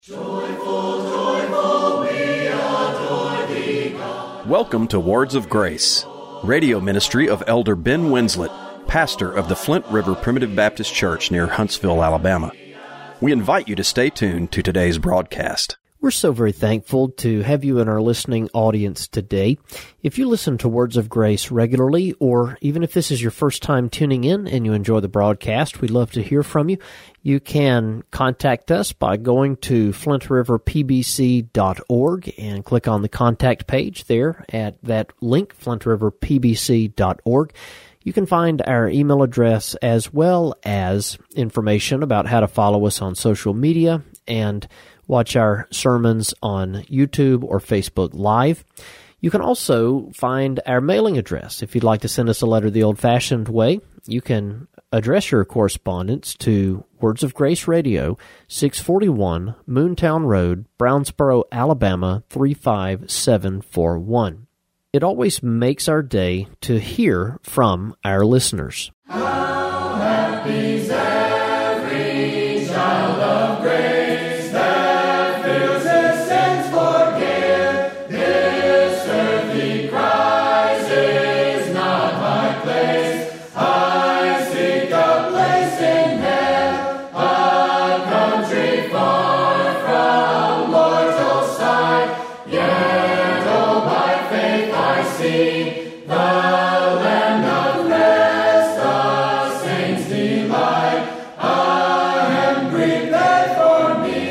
Joyful, joyful, we adore thee, God. Welcome to Words of Grace, radio ministry of Elder Ben Winslet, pastor of the Flint River Primitive Baptist Church near Huntsville, Alabama. We invite you to stay tuned to today's broadcast. We're so very thankful to have you in our listening audience today. If you listen to Words of Grace regularly, or even if this is your first time tuning in and you enjoy the broadcast, we'd love to hear from you. You can contact us by going to flintriverpbc.org and click on the contact page there at that link, flintriverpbc.org. You can find our email address as well as information about how to follow us on social media and watch our sermons on YouTube or Facebook Live. You can also find our mailing address. If you'd like to send us a letter the old-fashioned way, you can address your correspondence to Words of Grace Radio, 641 Moontown Road, Brownsboro, Alabama, 35741. It always makes our day to hear from our listeners. How happy is every child of grace that feels his sins forgive. This earthly Christ is not my place. I seek a place in heaven, a country far from mortal sight. Yet, oh, by faith I see the land of rest, the saints' delight. A heaven prepared for me.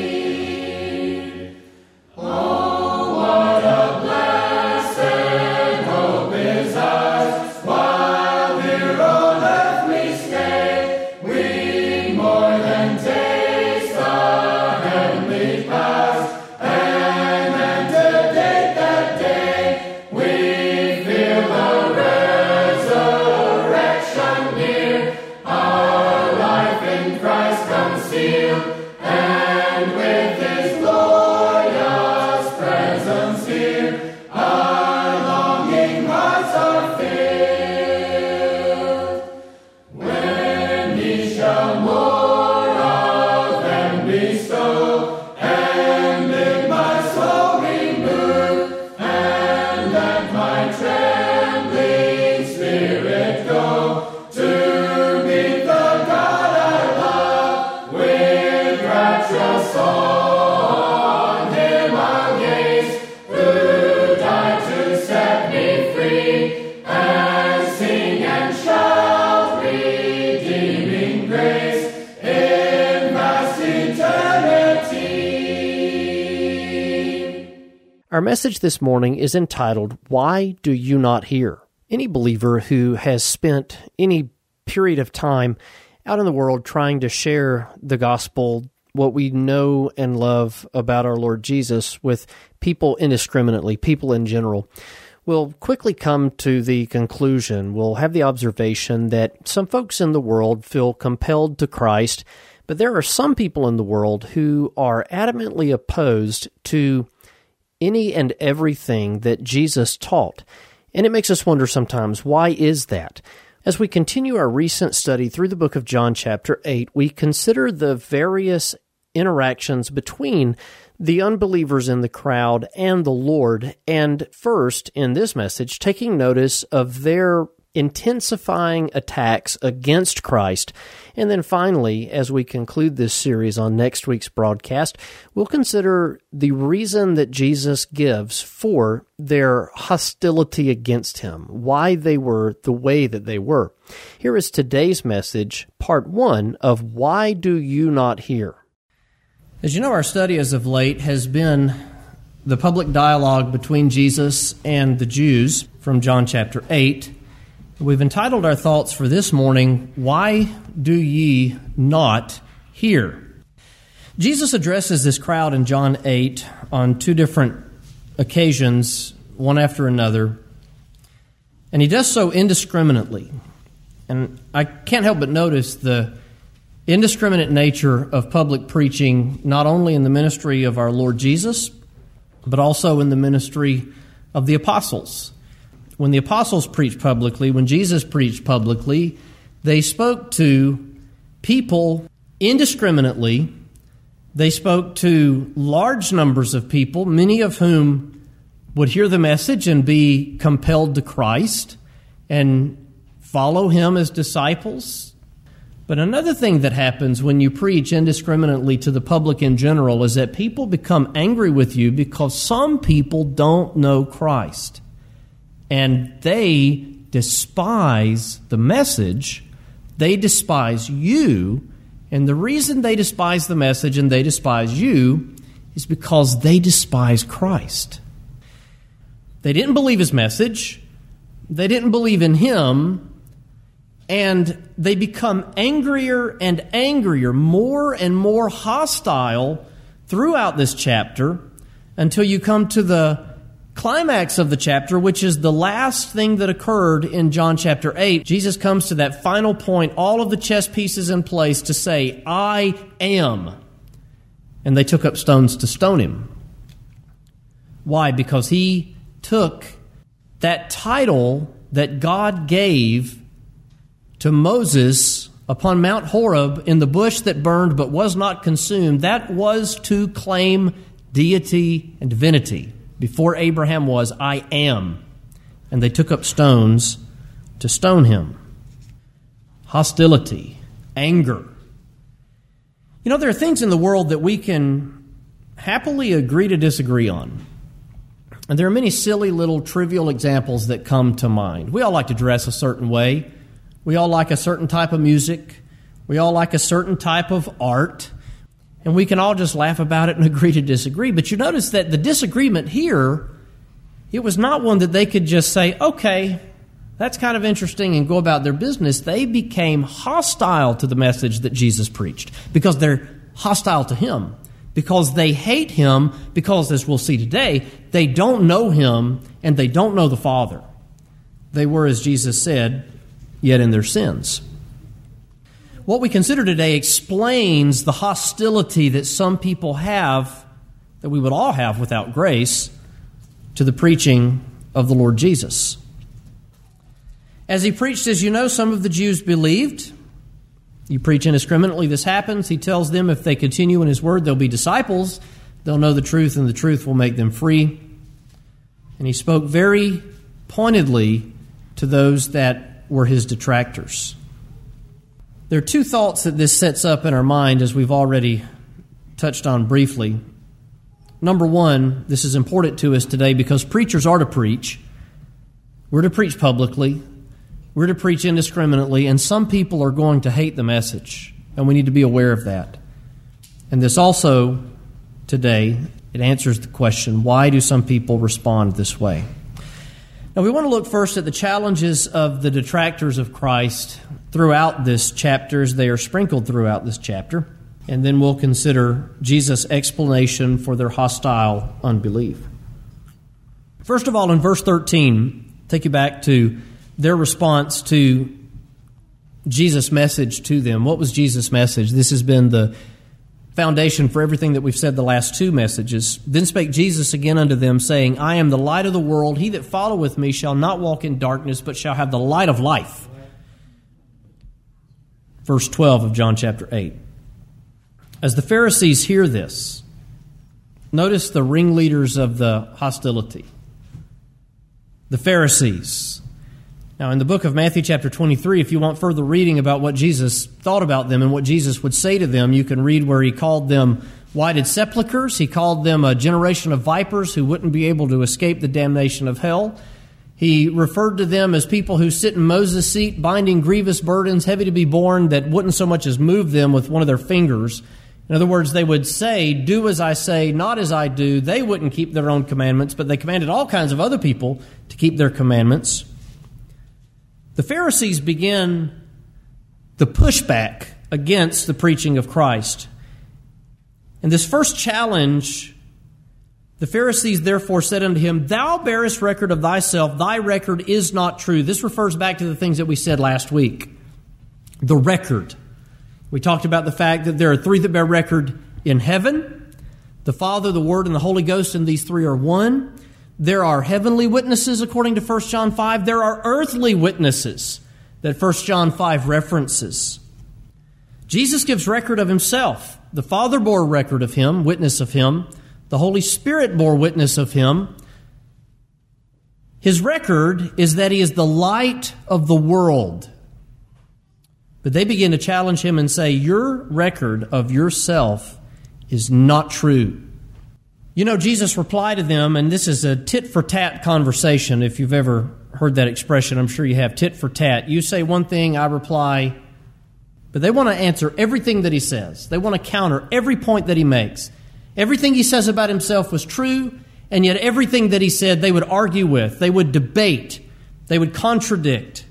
Oh, what a blessed hope is ours, while here on earth we stay. We more than taste the heavenly past, and antedate that day. We feel the resurrection near, our life in Christ concealed, and with His glorious presence here, our longing hearts are filled. When He shall more of them bestow, and bid my soul remove, and let my trembling spirit go to meet the God I love. With rapturous on Him I'll gaze, who died to set me free, and sing and shout redeeming grace in vast eternity. Our message this morning is entitled, Why Do You Not Hear? Any believer who has spent any period of time out in the world trying to share the gospel, what we know and love about our Lord Jesus, with people indiscriminately, people in general, will quickly come to the conclusion, will have the observation that some folks in the world feel compelled to Christ, but there are some people in the world who are adamantly opposed to any and everything that Jesus taught. And it makes us wonder sometimes, why is that? As we continue our recent study through the book of John chapter 8, we consider the various interactions between the unbelievers in the crowd and the Lord, and first, in this message, taking notice of their intensifying attacks against Christ. And then finally, as we conclude this series on next week's broadcast, we'll consider the reason that Jesus gives for their hostility against Him, why they were the way that they were. Here is today's message, part 1 of Why Do You Not Hear? As you know, our study as of late has been the public dialogue between Jesus and the Jews from John chapter 8. We've entitled our thoughts for this morning, Why Do Ye Not Hear? Jesus addresses this crowd in John 8 on two different occasions, one after another, and He does so indiscriminately. And I can't help but notice the indiscriminate nature of public preaching, not only in the ministry of our Lord Jesus, but also in the ministry of the apostles. When the apostles preached publicly, when Jesus preached publicly, they spoke to people indiscriminately They spoke to large numbers of people, many of whom would hear the message and be compelled to Christ and follow him as disciples. But another thing that happens when you preach indiscriminately to the public in general is that people become angry with you because some people don't know Christ. And they despise the message. They despise you. And the reason they despise the message and they despise you is because they despise Christ. They didn't believe his message. They didn't believe in him. And they become angrier and angrier, more and more hostile throughout this chapter until you come to the climax of the chapter, which is the last thing that occurred in John chapter 8. Jesus comes to that final point, all of the chess pieces in place to say, I am. And they took up stones to stone him. Why? Because he took that title that God gave to Moses upon Mount Horeb in the bush that burned but was not consumed. That was to claim deity and divinity. Before Abraham was, I am. And they took up stones to stone him. Hostility, anger. You know, there are things in the world that we can happily agree to disagree on. And there are many silly little trivial examples that come to mind. We all like to dress a certain way. We all like a certain type of music. We all like a certain type of art. And we can all just laugh about it and agree to disagree. But you notice that the disagreement here, it was not one that they could just say, okay, that's kind of interesting, and go about their business. They became hostile to the message that Jesus preached because they're hostile to him, because they hate him, because, as we'll see today, they don't know him and they don't know the Father. They were, as Jesus said, yet in their sins. What we consider today explains the hostility that some people have, that we would all have without grace, to the preaching of the Lord Jesus. As he preached, as you know, some of the Jews believed. You preach indiscriminately, this happens. He tells them if they continue in his word, they'll be disciples. They'll know the truth, and the truth will make them free. And he spoke very pointedly to those that were his detractors. There are two thoughts that this sets up in our mind, as we've already touched on briefly. Number one, this is important to us today because preachers are to preach. We're to preach publicly. We're to preach indiscriminately, and some people are going to hate the message, and we need to be aware of that. And this also, today, it answers the question, why do some people respond this way? Now, we want to look first at the challenges of the detractors of Christ throughout this chapter, as they are sprinkled throughout this chapter, and then we'll consider Jesus' explanation for their hostile unbelief. First of all, in verse 13, take you back to their response to Jesus' message to them. What was Jesus' message? This has been the foundation for everything that we've said the last two messages. Then spake Jesus again unto them, saying, I am the light of the world. He that followeth me shall not walk in darkness, but shall have the light of life. Verse 12 of John chapter 8. As the Pharisees hear this, notice the ringleaders of the hostility. The Pharisees. Now, in the book of Matthew chapter 23, if you want further reading about what Jesus thought about them and what Jesus would say to them, you can read where he called them whited sepulchres. He called them a generation of vipers who wouldn't be able to escape the damnation of hell. He referred to them as people who sit in Moses' seat, binding grievous burdens, heavy to be borne, that wouldn't so much as move them with one of their fingers. In other words, they would say, do as I say, not as I do. They wouldn't keep their own commandments, but they commanded all kinds of other people to keep their commandments. The Pharisees begin the pushback against the preaching of Christ. In this first challenge, the Pharisees therefore said unto him, Thou bearest record of thyself, thy record is not true. This refers back to the things that we said last week. The record. We talked about the fact that there are three that bear record in heaven: the Father, the Word, and the Holy Ghost, and these three are one. There are heavenly witnesses, according to 1 John 5. There are earthly witnesses that 1 John 5 references. Jesus gives record of himself. The Father bore record of him, witness of him. The Holy Spirit bore witness of him. His record is that he is the light of the world. But they begin to challenge him and say, your record of yourself is not true. You know, Jesus replied to them, and this is a tit-for-tat conversation. If you've ever heard that expression, I'm sure you have, tit-for-tat. You say one thing, I reply, but they want to answer everything that he says. They want to counter every point that he makes. Everything he says about himself was true, and yet everything that he said they would argue with, they would debate, they would contradict.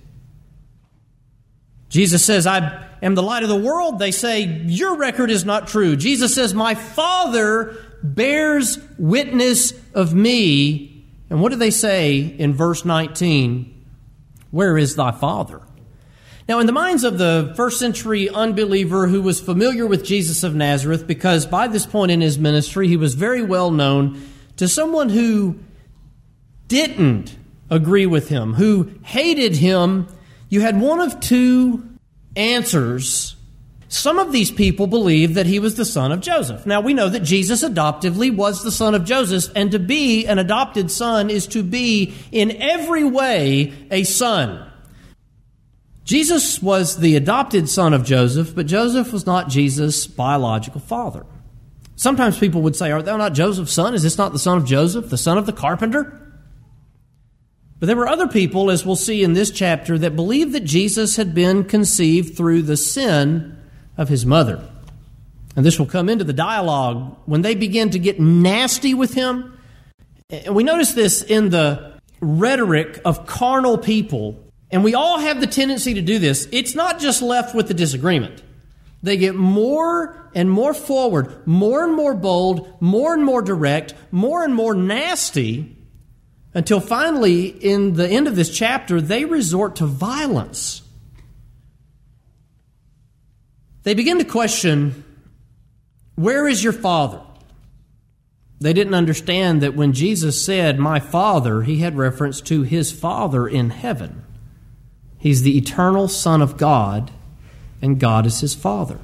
Jesus says, I am the light of the world. They say, your record is not true. Jesus says, my Father bears witness of me. And what do they say in verse 19? Where is thy Father? Now, in the minds of the first century unbeliever who was familiar with Jesus of Nazareth, because by this point in his ministry, he was very well known to someone who didn't agree with him, who hated him, you had one of two answers. Some of these people believed that he was the son of Joseph. Now, we know that Jesus adoptively was the son of Joseph, and to be an adopted son is to be in every way a son. Jesus was the adopted son of Joseph, but Joseph was not Jesus' biological father. Sometimes people would say, art thou not Joseph's son? Is this not the son of Joseph, the son of the carpenter? But there were other people, as we'll see in this chapter, that believed that Jesus had been conceived through the sin of his mother. And this will come into the dialogue when they begin to get nasty with him. And we notice this in the rhetoric of carnal people. And we all have the tendency to do this. It's not just left with the disagreement. They get more and more forward, more and more bold, more and more direct, more and more nasty, until finally, in the end of this chapter, they resort to violence. They begin to question, where is your Father? They didn't understand that when Jesus said, my Father, he had reference to his Father in heaven. He's the eternal Son of God, and God is his Father.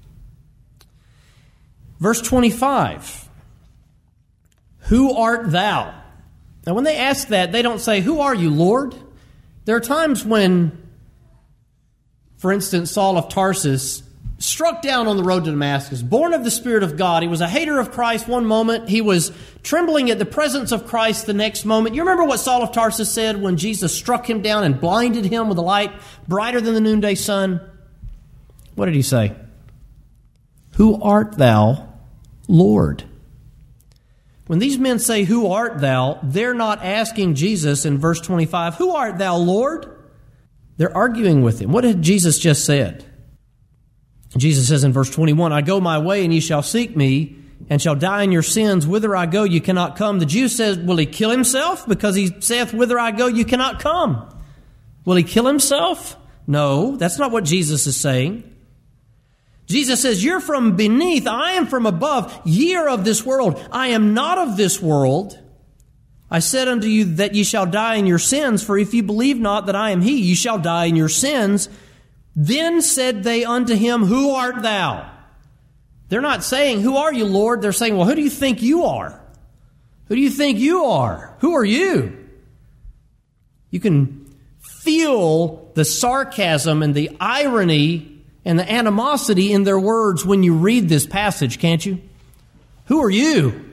Verse 25, who art thou? Now, when they ask that, they don't say, who are you, Lord? There are times when, for instance, Saul of Tarsus struck down on the road to Damascus, born of the Spirit of God. He was a hater of Christ one moment. He was trembling at the presence of Christ the next moment. You remember what Saul of Tarsus said when Jesus struck him down and blinded him with a light brighter than the noonday sun? What did he say? Who art thou, Lord? When these men say, who art thou, they're not asking Jesus in verse 25, who art thou, Lord? They're arguing with him. What had Jesus just said? Jesus says in verse 21, I go my way, and ye shall seek me, and shall die in your sins. Whither I go, you cannot come. The Jew says, will he kill himself? Because he saith, whither I go, you cannot come. Will he kill himself? No, that's not what Jesus is saying. Jesus says, you're from beneath, I am from above. Ye are of this world. I am not of this world. I said unto you that ye shall die in your sins, for if you believe not that I am he, ye shall die in your sins. Then said they unto him, who art thou? They're not saying, who are you, Lord? They're saying, well, who do you think you are? Who do you think you are? Who are you? You can feel the sarcasm and the irony and the animosity in their words when you read this passage, can't you? Who are you?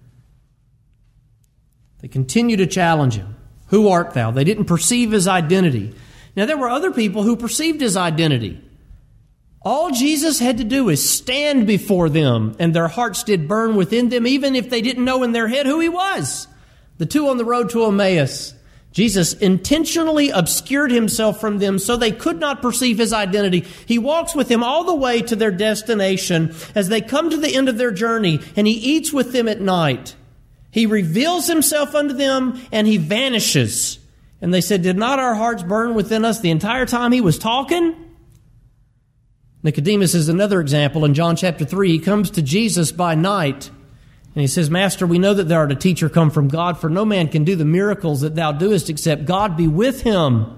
They continue to challenge him. Who art thou? They didn't perceive his identity. Now, there were other people who perceived his identity. All Jesus had to do is stand before them, and their hearts did burn within them, even if they didn't know in their head who he was. The two on the road to Emmaus, Jesus intentionally obscured himself from them so they could not perceive his identity. He walks with them all the way to their destination as they come to the end of their journey, and he eats with them at night. He reveals himself unto them, and he vanishes. And they said, did not our hearts burn within us the entire time he was talking? Nicodemus is another example. In John chapter 3, he comes to Jesus by night, and he says, Master, we know that thou art a teacher come from God, for no man can do the miracles that thou doest except God be with him.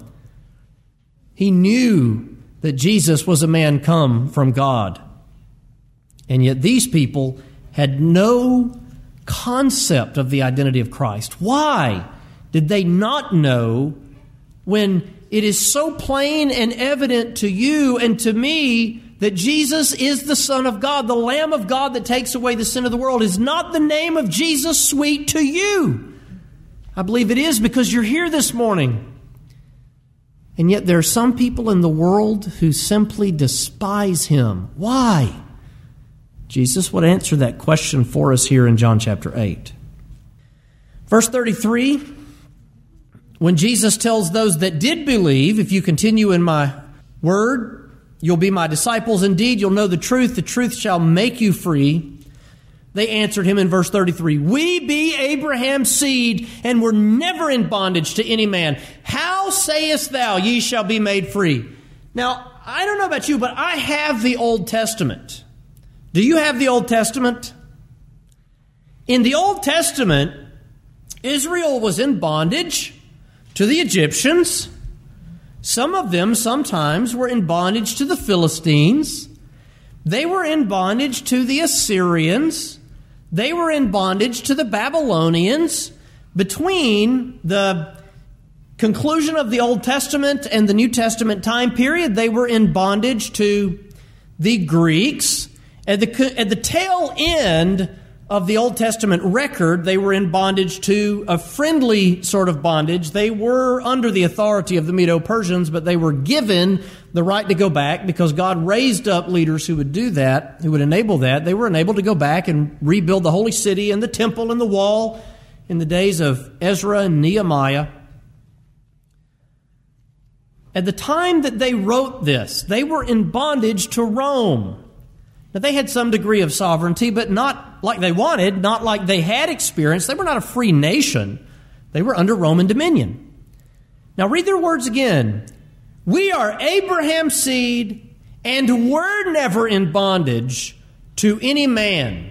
He knew that Jesus was a man come from God. And yet these people had no concept of the identity of Christ. Why did they not know when it is so plain and evident to you and to me that Jesus is the Son of God, the Lamb of God that takes away the sin of the world? Is not the name of Jesus sweet to you? I believe it is, because you're here this morning. And yet there are some people in the world who simply despise Him. Why? Jesus would answer that question for us here in John chapter 8. Verse 33, when Jesus tells those that did believe, if you continue in my word, you'll be my disciples indeed, you'll know the truth shall make you free. They answered him in verse 33, we be Abraham's seed, and were never in bondage to any man. How sayest thou, ye shall be made free? Now, I don't know about you, but I have the Old Testament. Do you have the Old Testament? In the Old Testament, Israel was in bondage to the Egyptians. Some of them sometimes were in bondage to the Philistines. They were in bondage to the Assyrians. They were in bondage to the Babylonians. Between the conclusion of the Old Testament and the New Testament time period, they were in bondage to the Greeks. At the tail end of the Old Testament record, they were in bondage to a friendly sort of bondage. They were under the authority of the Medo-Persians, but they were given the right to go back because God raised up leaders who would do that, who would enable that. They were enabled to go back and rebuild the holy city and the temple and the wall in the days of Ezra and Nehemiah. At the time that they wrote this, they were in bondage to Rome. Now, they had some degree of sovereignty, but not like they wanted, not like they had experienced. They were not a free nation. They were under Roman dominion. Now, read their words again. We are Abraham's seed, and were never in bondage to any man.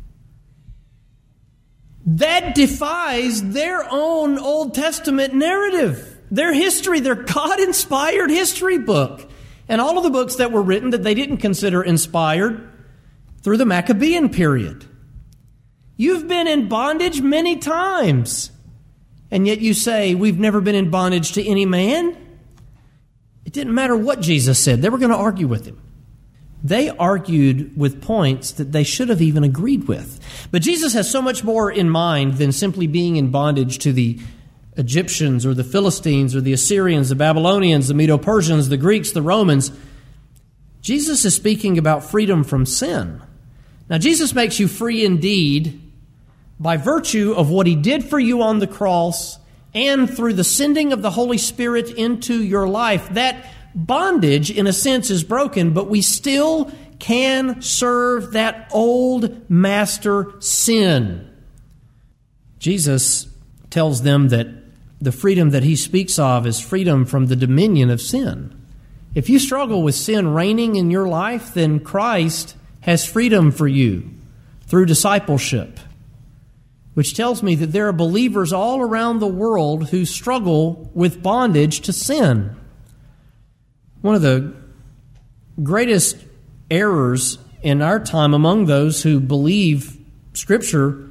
That defies their own Old Testament narrative, their history, their God-inspired history book. And all of the books that were written that they didn't consider inspired through the Maccabean period. You've been in bondage many times, and yet you say, we've never been in bondage to any man? It didn't matter what Jesus said. They were going to argue with him. They argued with points that they should have even agreed with. But Jesus has so much more in mind than simply being in bondage to the Egyptians or the Philistines or the Assyrians, the Babylonians, the Medo-Persians, the Greeks, the Romans. Jesus is speaking about freedom from sin. Now, Jesus makes you free indeed by virtue of what He did for you on the cross and through the sending of the Holy Spirit into your life. That bondage, in a sense, is broken, but we still can serve that old master sin. Jesus tells them that the freedom that He speaks of is freedom from the dominion of sin. If you struggle with sin reigning in your life, then Christ has freedom for you through discipleship, which tells me that there are believers all around the world who struggle with bondage to sin. One of the greatest errors in our time among those who believe Scripture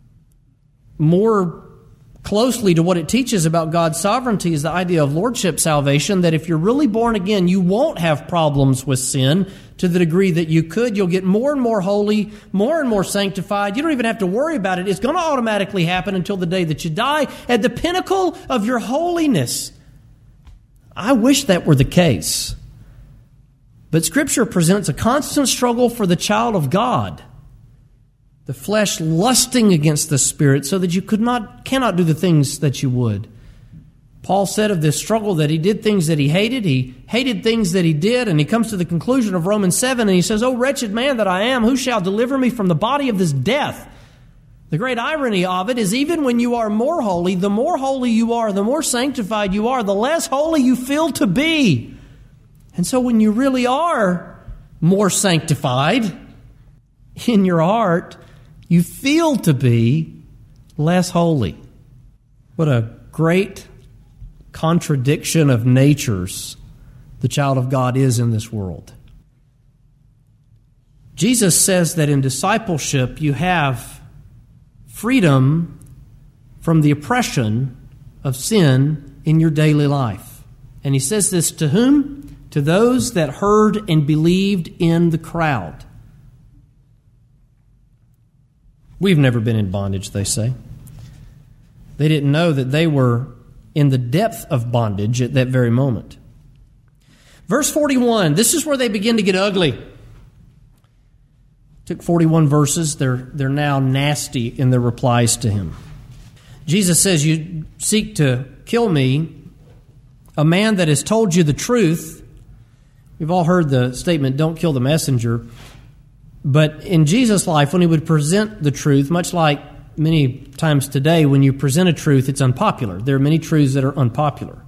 more closely to what it teaches about God's sovereignty is the idea of lordship salvation, that if you're really born again, you won't have problems with sin to the degree that you could. You'll get more and more holy, more and more sanctified. You don't even have to worry about it. It's going to automatically happen until the day that you die at the pinnacle of your holiness. I wish that were the case. But Scripture presents a constant struggle for the child of God. The flesh lusting against the Spirit so that you cannot do the things that you would. Paul said of this struggle that he did things that he hated things that he did, and he comes to the conclusion of Romans 7 and he says, "O wretched man that I am, who shall deliver me from the body of this death?" The great irony of it is even when you are more holy, the more holy you are, the more sanctified you are, the less holy you feel to be. And so when you really are more sanctified in your heart, you feel to be less holy. What a great contradiction of natures the child of God is in this world. Jesus says that in discipleship you have freedom from the oppression of sin in your daily life. And he says this to whom? To those that heard and believed in the crowd. We've never been in bondage, they say. They didn't know that they were in the depth of bondage at that very moment. Verse 41, this is where they begin to get ugly. Took 41 verses. They're now nasty in their replies to him. Jesus says, you seek to kill me, a man that has told you the truth. We've all heard the statement, don't kill the messenger. But in Jesus' life, when he would present the truth, much like many times today, when you present a truth, it's unpopular. There are many truths that are unpopular.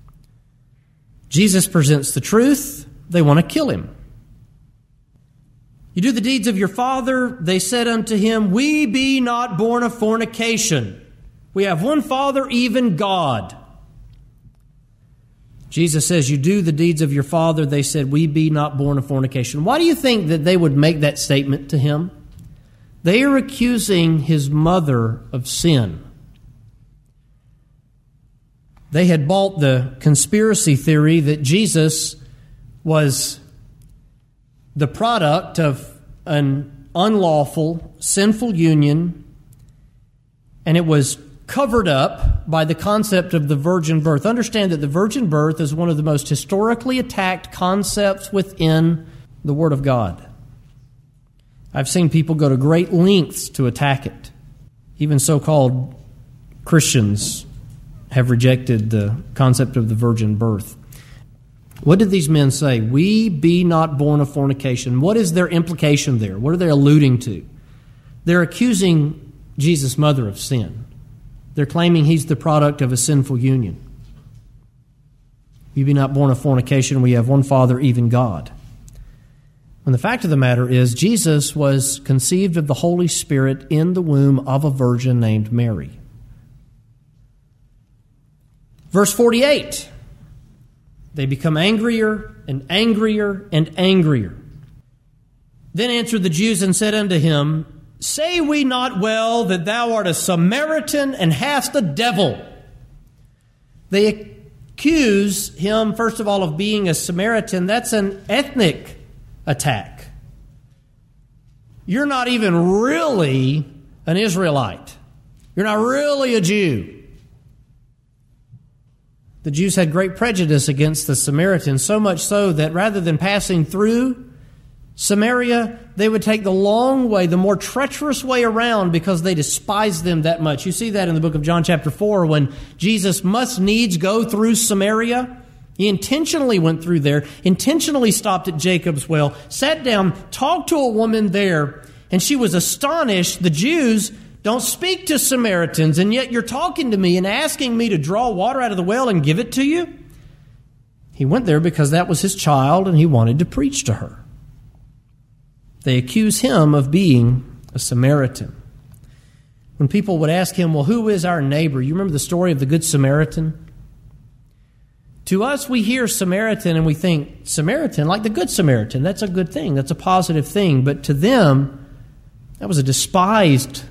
Jesus presents the truth. They want to kill him. You do the deeds of your father. They said unto him, we be not born of fornication. We have one Father, even God. Jesus says, you do the deeds of your father. They said, we be not born of fornication. Why do you think that they would make that statement to him? They are accusing his mother of sin. They had bought the conspiracy theory that Jesus was the product of an unlawful, sinful union, and it was covered up by the concept of the virgin birth. Understand that the virgin birth is one of the most historically attacked concepts within the Word of God. I've seen people go to great lengths to attack it. Even so-called Christians have rejected the concept of the virgin birth. What did these men say? We be not born of fornication. What is their implication there? What are they alluding to? They're accusing Jesus' mother of sin. They're claiming he's the product of a sinful union. We be not born of fornication. We have one Father, even God. And the fact of the matter is, Jesus was conceived of the Holy Spirit in the womb of a virgin named Mary. Verse 48. They become angrier and angrier and angrier. Then answered the Jews and said unto him, say we not well that thou art a Samaritan and hast a devil? They accuse him, first of all, of being a Samaritan. That's an ethnic attack. You're not even really an Israelite. You're not really a Jew. The Jews had great prejudice against the Samaritans, so much so that rather than passing through Samaria, they would take the long way, the more treacherous way around, because they despised them that much. You see that in the book of John chapter 4, when Jesus must needs go through Samaria. He intentionally went through there, intentionally stopped at Jacob's well, sat down, talked to a woman there, and she was astonished. The Jews don't speak to Samaritans, and yet you're talking to me and asking me to draw water out of the well and give it to you? He went there because that was his child, and he wanted to preach to her. They accuse him of being a Samaritan. When people would ask him, well, who is our neighbor? You remember the story of the Good Samaritan? To us, we hear Samaritan and we think, Samaritan, like the Good Samaritan. That's a good thing. That's a positive thing. But to them, that was a despised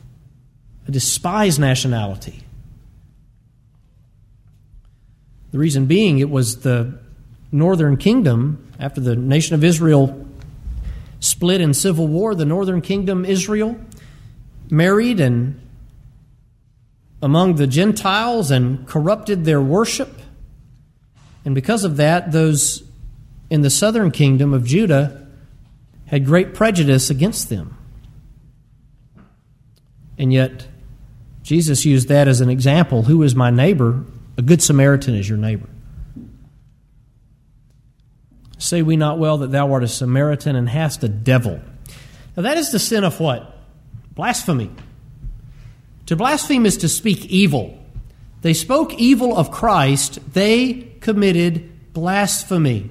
nationality. The reason being, it was the northern kingdom, after the nation of Israel split in civil war, the northern kingdom, Israel, married and among the Gentiles and corrupted their worship. And because of that, those in the southern kingdom of Judah had great prejudice against them. And yet, Jesus used that as an example. Who is my neighbor? A good Samaritan is your neighbor. Say we not well that thou art a Samaritan and hast a devil. Now that is the sin of what? Blasphemy. To blaspheme is to speak evil. They spoke evil of Christ. They committed blasphemy.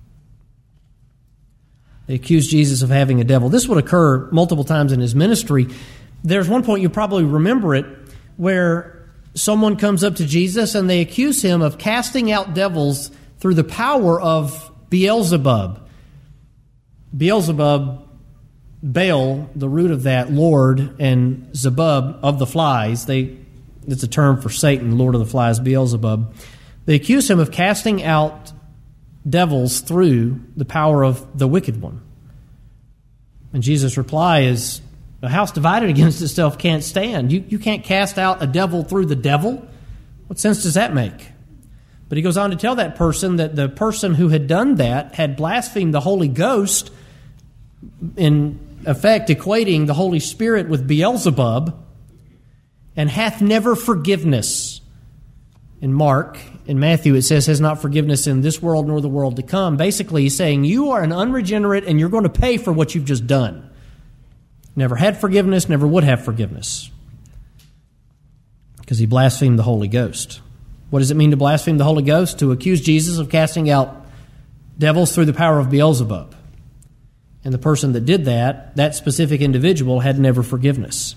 They accused Jesus of having a devil. This would occur multiple times in his ministry. There's one point, you probably remember it, where someone comes up to Jesus and they accuse him of casting out devils through the power of Beelzebub. Beelzebub Baal, the root of that, Lord, and Zebub, of the flies, it's a term for Satan, Lord of the flies, Beelzebub. They accuse him of casting out devils through the power of the wicked one. And Jesus' reply is, a house divided against itself can't stand. You can't cast out a devil through the devil. What sense does that make? But he goes on to tell that person that the person who had done that had blasphemed the Holy Ghost, in effect equating the Holy Spirit with Beelzebub, and hath never forgiveness. In Mark, in Matthew, it says, has not forgiveness in this world nor the world to come. Basically, he's saying, you are an unregenerate and you're going to pay for what you've just done. Never had forgiveness, never would have forgiveness. Because he blasphemed the Holy Ghost. What does it mean to blaspheme the Holy Ghost? To accuse Jesus of casting out devils through the power of Beelzebub. And the person that did that specific individual, had never forgiveness.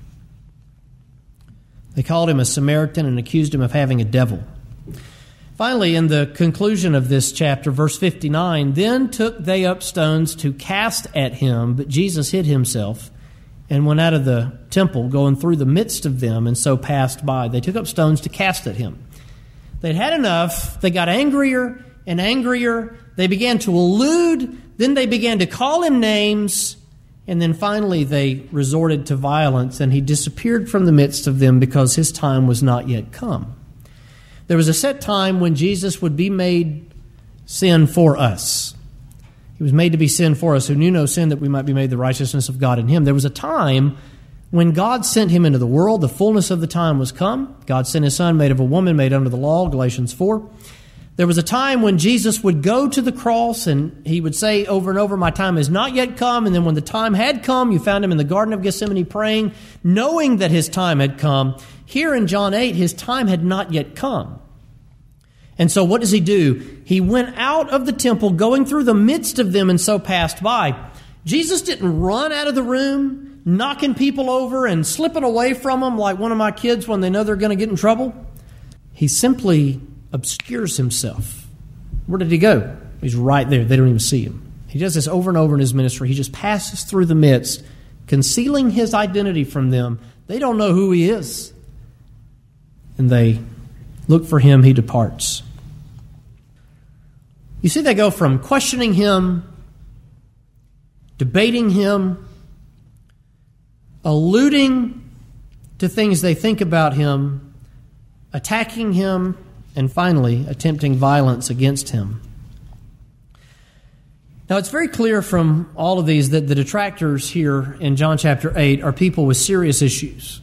They called him a Samaritan and accused him of having a devil. Finally, in the conclusion of this chapter, verse 59, then took they up stones to cast at him, but Jesus hid himself and went out of the temple, going through the midst of them, and so passed by. They took up stones to cast at him. They'd had enough. They got angrier and angrier. They began to allude. Then they began to call him names. And then finally they resorted to violence, and he disappeared from the midst of them because his time was not yet come. There was a set time when Jesus would be made sin for us. He was made to be sin for us, who knew no sin, that we might be made the righteousness of God in him. There was a time when God sent him into the world. The fullness of the time was come. God sent his Son, made of a woman, made under the law, Galatians 4. There was a time when Jesus would go to the cross and he would say over and over, my time has not yet come. And then when the time had come, you found him in the Garden of Gethsemane praying, knowing that his time had come. Here in John 8, his time had not yet come. And so what does he do? He went out of the temple, going through the midst of them, and so passed by. Jesus didn't run out of the room, knocking people over and slipping away from them like one of my kids when they know they're going to get in trouble. He simply obscures himself. Where did he go? He's right there. They don't even see him. He does this over and over in his ministry. He just passes through the midst, concealing his identity from them. They don't know who he is. And they look for him. He departs. You see, they go from questioning him, debating him, alluding to things they think about him, attacking him, and finally attempting violence against him. Now, it's very clear from all of these that the detractors here in John chapter 8 are people with serious issues.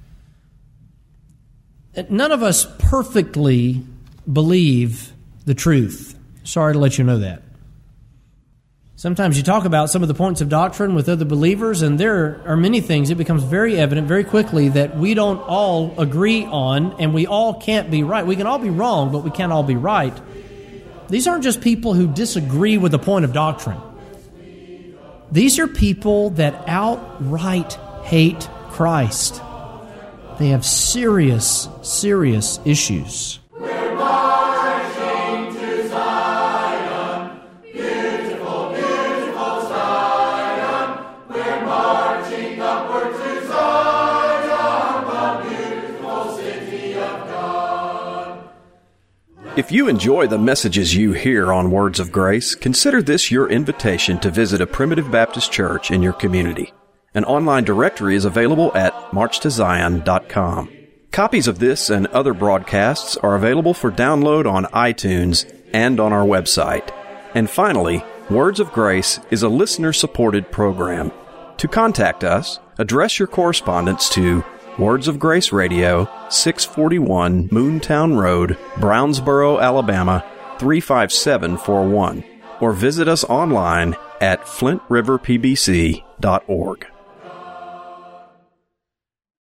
None of us perfectly believe the truth. Sorry to let you know that. Sometimes you talk about some of the points of doctrine with other believers, and there are many things. It becomes very evident very quickly that we don't all agree on, and we all can't be right. We can all be wrong, but we can't all be right. These aren't just people who disagree with a point of doctrine. These are people that outright hate Christ. They have serious, serious issues. If you enjoy the messages you hear on Words of Grace, consider this your invitation to visit a Primitive Baptist church in your community. An online directory is available at marchtozion.com. Copies of this and other broadcasts are available for download on iTunes and on our website. And finally, Words of Grace is a listener-supported program. To contact us, address your correspondence to Words of Grace Radio, 641 Moontown Road, Brownsboro, Alabama, 35741, or visit us online at flintriverpbc.org.